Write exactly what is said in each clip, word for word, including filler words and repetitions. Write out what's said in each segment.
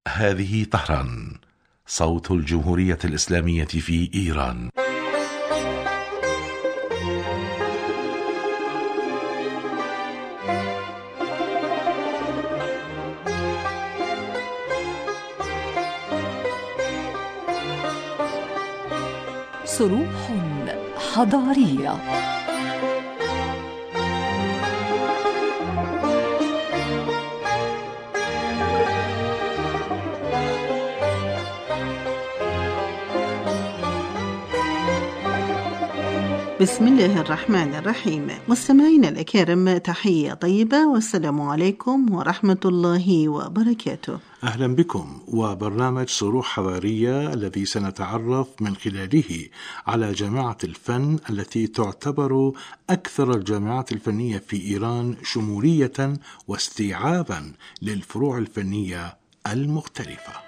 هذه طهران، صوت الجمهورية الإسلامية في إيران. صروح حضارية. بسم الله الرحمن الرحيم. مستمعينا الأكارم، تحية طيبة والسلام عليكم ورحمة الله وبركاته. أهلا بكم وبرنامج صروح حضارية الذي سنتعرف من خلاله على جامعة الفن التي تعتبر أكثر الجامعات الفنية في إيران شمولية واستيعابا للفروع الفنية المختلفة.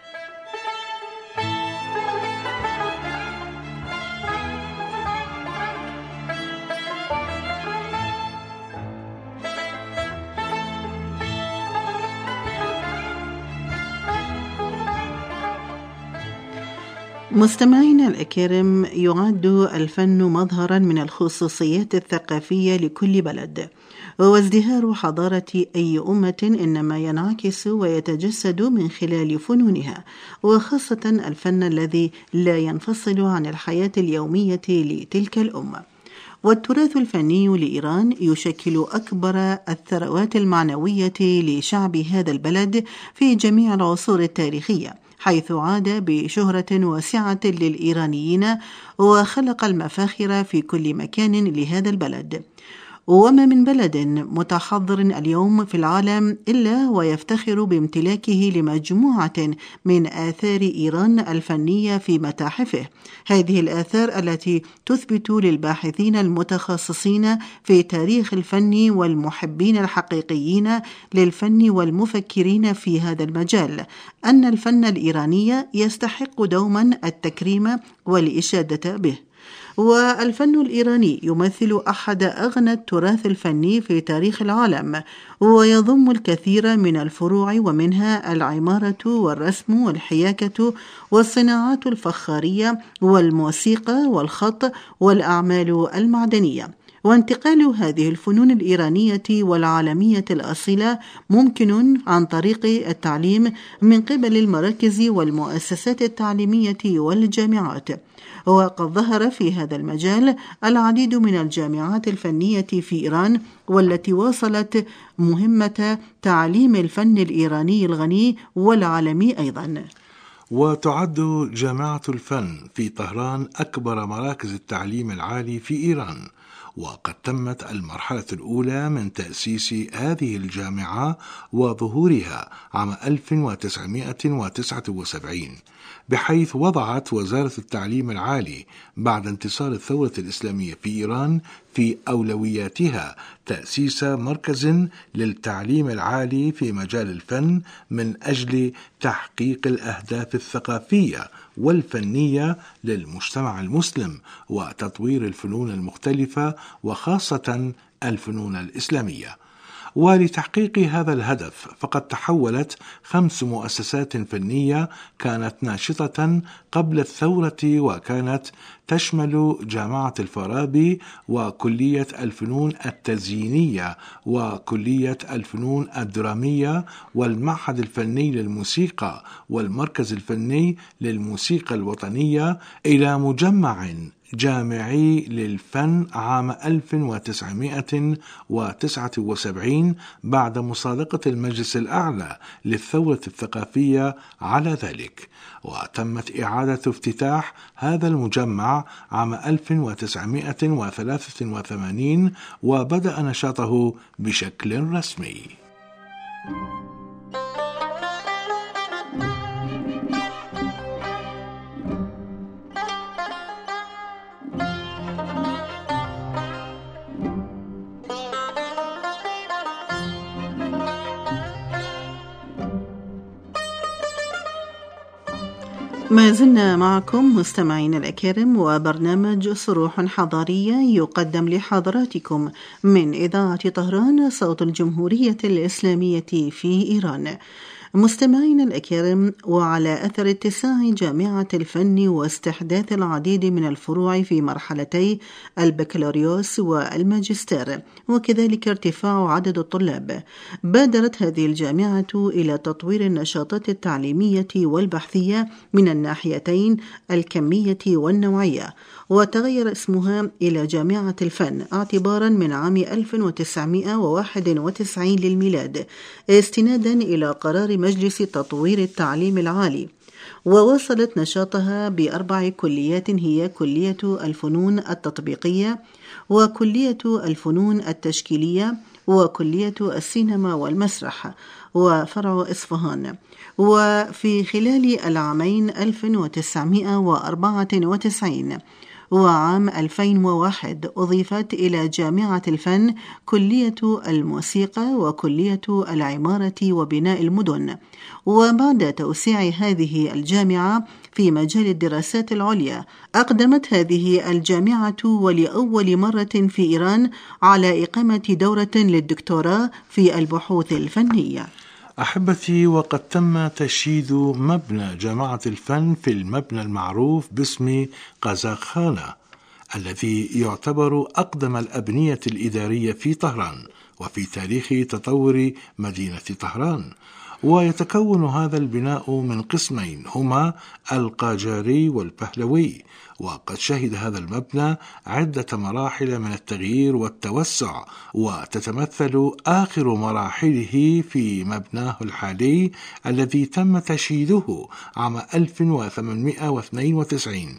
مستمعينا الأكارم، يعد الفن مظهرا من الخصوصيات الثقافية لكل بلد، وازدهار حضارة أي أمة إنما ينعكس ويتجسد من خلال فنونها، وخاصة الفن الذي لا ينفصل عن الحياة اليومية لتلك الأمة. والتراث الفني لإيران يشكل أكبر الثروات المعنوية لشعب هذا البلد في جميع العصور التاريخية، حيث عاد بشهرة واسعة للإيرانيين وخلق المفاخر في كل مكان لهذا البلد. وما من بلد متحضر اليوم في العالم إلا ويفتخر بامتلاكه لمجموعة من آثار إيران الفنية في متاحفه. هذه الآثار التي تثبت للباحثين المتخصصين في تاريخ الفن والمحبين الحقيقيين للفن والمفكرين في هذا المجال أن الفن الإيراني يستحق دوما التكريم والإشادة به. والفن الإيراني يمثل أحد أغنى التراث الفني في تاريخ العالم، ويضم الكثير من الفروع، ومنها العمارة والرسم والحياكة والصناعات الفخارية والموسيقى والخط والأعمال المعدنية. وانتقال هذه الفنون الإيرانية والعالمية الأصيلة ممكن عن طريق التعليم من قبل المراكز والمؤسسات التعليمية والجامعات. وقد ظهر في هذا المجال العديد من الجامعات الفنية في إيران، والتي واصلت مهمة تعليم الفن الإيراني الغني والعالمي أيضا. وتعد جامعة الفن في طهران أكبر مراكز التعليم العالي في إيران، وقد تمت المرحلة الأولى من تأسيس هذه الجامعة وظهورها عام ألف وتسعمائة وتسعة وسبعين، بحيث وضعت وزارة التعليم العالي بعد انتصار الثورة الإسلامية في إيران في أولوياتها تأسيس مركز للتعليم العالي في مجال الفن من أجل تحقيق الأهداف الثقافية والفنية للمجتمع المسلم وتطوير الفنون المختلفة وخاصة الفنون الإسلامية. ولتحقيق هذا الهدف فقد تحولت خمس مؤسسات فنية كانت ناشطة قبل الثورة، وكانت تشمل جامعة الفارابي وكلية الفنون التزيينية وكلية الفنون الدرامية والمعهد الفني للموسيقى والمركز الفني للموسيقى الوطنية، إلى مجمع جامعي للفن عام ألف وتسعمائة وتسعة وسبعين بعد مصادقة المجلس الأعلى للثورة الثقافية على ذلك. وتمت إعادة افتتاح هذا المجمع عام ألف وتسعمائة وثلاثة وثمانين وبدأ نشاطه بشكل رسمي. ما زلنا معكم مستمعين الأكارم، وبرنامج صروح حضارية يقدم لحضراتكم من إذاعة طهران صوت الجمهورية الإسلامية في إيران. مستمعينا الأكارم، وعلى أثر اتساع جامعة الفن واستحداث العديد من الفروع في مرحلتي البكالوريوس والماجستير، وكذلك ارتفاع عدد الطلاب، بادرت هذه الجامعة إلى تطوير النشاطات التعليمية والبحثية من الناحيتين الكمية والنوعية، وتغير اسمها إلى جامعة الفن اعتبارا من عام ألف وتسعمائة وواحد وتسعين للميلاد، استنادا إلى قرار مجلس تطوير التعليم العالي. وواصلت نشاطها بأربع كليات هي كلية الفنون التطبيقية، وكلية الفنون التشكيلية، وكلية السينما والمسرح، وفرع إصفهان. وفي خلال العامين ألف وتسعمائة وأربعة وتسعين وعام ألفين وواحد أضيفت إلى جامعة الفن كلية الموسيقى وكلية العمارة وبناء المدن. وبعد توسيع هذه الجامعة في مجال الدراسات العليا، أقدمت هذه الجامعة ولأول مرة في إيران على إقامة دورة للدكتوراه في البحوث الفنية. أحبتي، وقد تم تشييد مبنى جامعة الفن في المبنى المعروف باسم قزاقخانة، الذي يعتبر أقدم الأبنية الإدارية في طهران وفي تاريخ تطور مدينة طهران. ويتكون هذا البناء من قسمين هما القاجاري والبهلوي، وقد شهد هذا المبنى عدة مراحل من التغيير والتوسع، وتتمثل آخر مراحله في مبناه الحالي الذي تم تشييده عام ألف وثمانمائة واثنين وتسعين.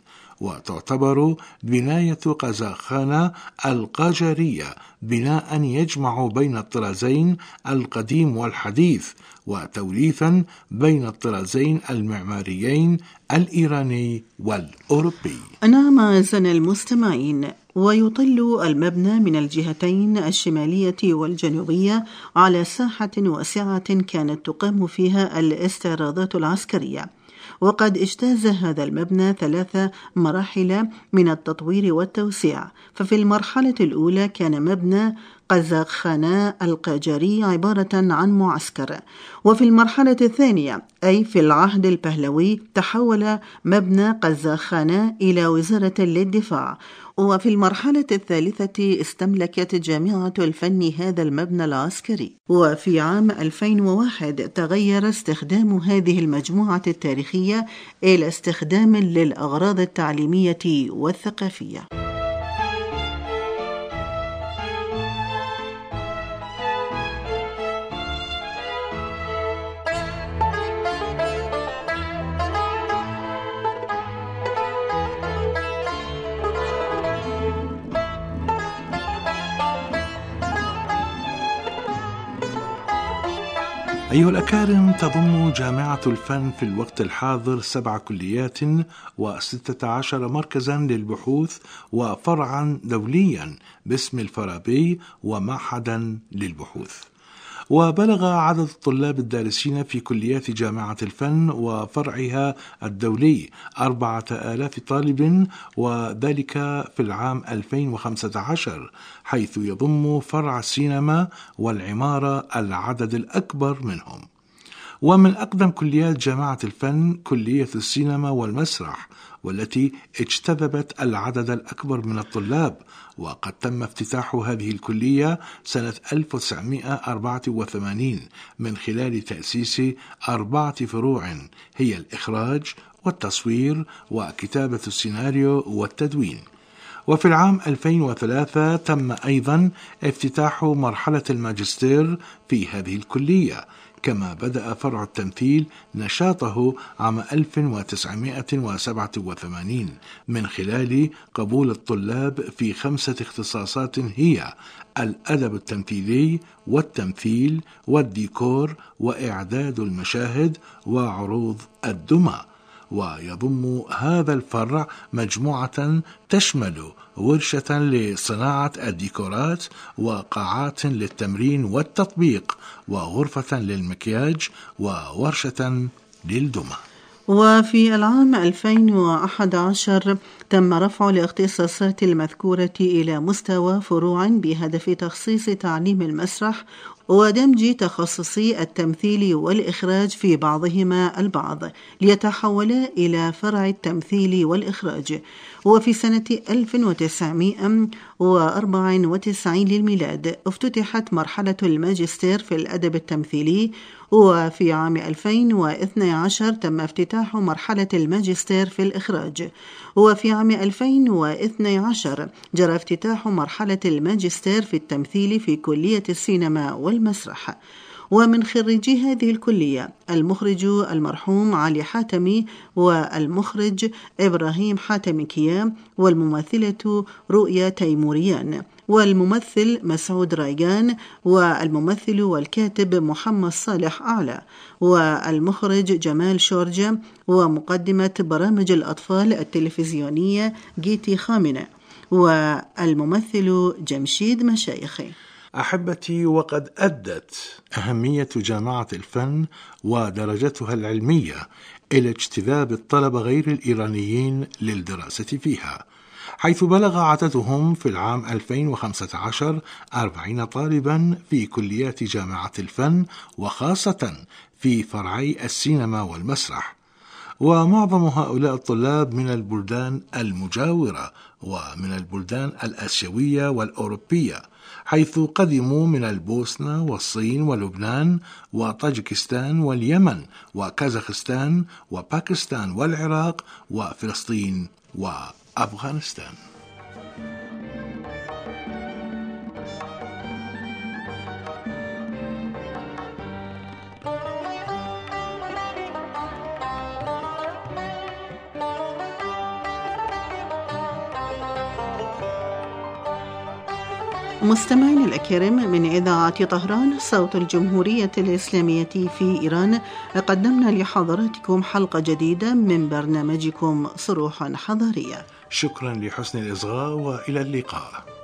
وتعتبر بناية قزاقخانة القاجارية بناء يجمع بين الطرازين القديم والحديث، وتوليفا بين الطرازين المعماريين الإيراني والأوروبي. نعم أعزائنا المستمعين، ويطل المبنى من الجهتين الشمالية والجنوبية على ساحة واسعة كانت تقام فيها الاستعراضات العسكرية. وقد اجتاز هذا المبنى ثلاث مراحل من التطوير والتوسيع. ففي المرحلة الأولى كان مبنى قزاقخانة القاجاري عبارة عن معسكر، وفي المرحلة الثانية أي في العهد البهلوي تحول مبنى قزاقخانة إلى وزارة للدفاع، وفي المرحلة الثالثة استملكت جامعة الفن هذا المبنى العسكري. وفي عام ألفين وواحد تغير استخدام هذه المجموعة التاريخية إلى استخدام للأغراض التعليمية والثقافية. أيها الأكارم، تضم جامعة الفن في الوقت الحاضر سبع كليات وستة عشر مركزا للبحوث وفرعا دوليا باسم الفارابي ومعهدا للبحوث. وبلغ عدد الطلاب الدارسين في كليات جامعة الفن وفرعها الدولي أربعة آلاف طالب، وذلك في العام ألفين وخمسة عشر، حيث يضم فرع السينما والعمارة العدد الأكبر منهم. ومن أقدم كليات جامعة الفن كلية السينما والمسرح، والتي اجتذبت العدد الأكبر من الطلاب، وقد تم افتتاح هذه الكلية سنة ألف وتسعمائة وأربعة وثمانين من خلال تأسيس أربعة فروع هي الإخراج والتصوير وكتابة السيناريو والتدوين. وفي العام ألفين وثلاثة تم أيضا افتتاح مرحلة الماجستير في هذه الكلية، كما بدأ فرع التمثيل نشاطه عام ألف وتسعمائة وسبعة وثمانين من خلال قبول الطلاب في خمسة اختصاصات هي الأدب التمثيلي والتمثيل والديكور وإعداد المشاهد وعروض الدمى. ويضم هذا الفرع مجموعة تشمل ورشة لصناعة الديكورات وقاعات للتمرين والتطبيق وغرفة للمكياج وورشة للدمى. وفي العام ألفين وأحد عشر تم رفع الاختصاصات المذكورة إلى مستوى فروع بهدف تخصيص تعليم المسرح ودمج تخصصي التمثيل والإخراج في بعضهما البعض ليتحولا إلى فرع التمثيل والإخراج. وفي سنة ألف وتسعمائة وأربعة وتسعين للميلاد افتتحت مرحلة الماجستير في الأدب التمثيلي، وفي عام ألفين واثني عشر تم افتتاح مرحلة الماجستير في الإخراج، وفي عام ألفين واثني عشر جرى افتتاح مرحلة الماجستير في التمثيل في كلية السينما والمسرح. ومن خريجي هذه الكلية المخرج المرحوم علي حاتمي، والمخرج إبراهيم حاتمي كيام، والممثلة رؤيا تيموريان، والممثل مسعود رايجان، والممثل والكاتب محمد صالح أعلى، والمخرج جمال شورجة، ومقدمة برامج الأطفال التلفزيونية جيتي خامنة، والممثل جمشيد مشايخي. أحبتي، وقد أدت أهمية جامعة الفن ودرجتها العلمية إلى اجتذاب الطلبة غير الإيرانيين للدراسة فيها، حيث بلغ عددهم في العام ألفين وخمسة عشر أربعين طالبا في كليات جامعة الفن، وخاصة في فرعي السينما والمسرح. ومعظم هؤلاء الطلاب من البلدان المجاورة ومن البلدان الآسيوية والأوروبية، حيث قدموا من البوسنة والصين ولبنان وطاجكستان واليمن وكازاخستان وباكستان والعراق وفلسطين وأفغانستان. مستمعين الأكارم، من إذاعة طهران صوت الجمهورية الإسلامية في إيران، قدمنا لحضراتكم حلقة جديدة من برنامجكم صروح حضارية. شكرا لحسن الإصغاء وإلى اللقاء.